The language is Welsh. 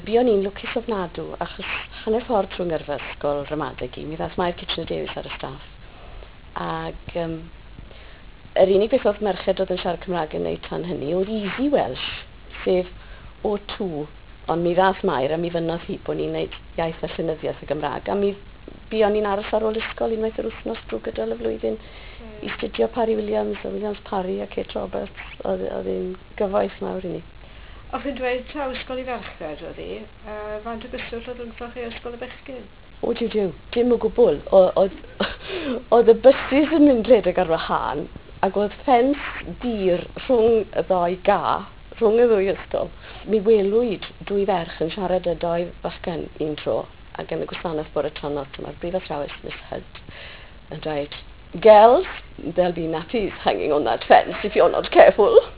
Buon i'n lwcus ofnadw, achos hanner ffordd trwy'n gyrfa ysgol ramadeg i, mi ddaeth mae'r kitchen dewis ar y staff. Ac yr unig beth oedd merched oedd yn siarad Cymraeg yn neud tan hynny oedd Easy Welsh, sef O2, ond mi ddaeth Mair a mi fynnodd hi bod ni'n neud iaith a llenyddiaeth y Gymraeg, a mi buon ni'n aros ar ôl ysgol unwaith yr wythnos drwy gydol y flwyddyn i studio Parry Williams, a Williams Parry a Kate Roberts, oedd hi'n gyfoeth mawr i ni. Oedd chi'n dweud taw ysgol i ferched oedd hi, faint o gyswllt oedd rhwngthoch chi ysgol y bechgyn? O, diw, dim o gwbl. Oedd y bysys yn mynd rhedeg ar wahân, ac oedd ffens dir rhwng y ddau ga, rhwng y ddwy ysgol. Mi welwyd dwy ferch yn siarad y dau fachgen un tro, ac yn y gwasanaeth bore tynod, mae'r brif athrawes Miss Hudd yn dweud, girls, there'll be nappies hanging on that fence if you're not careful.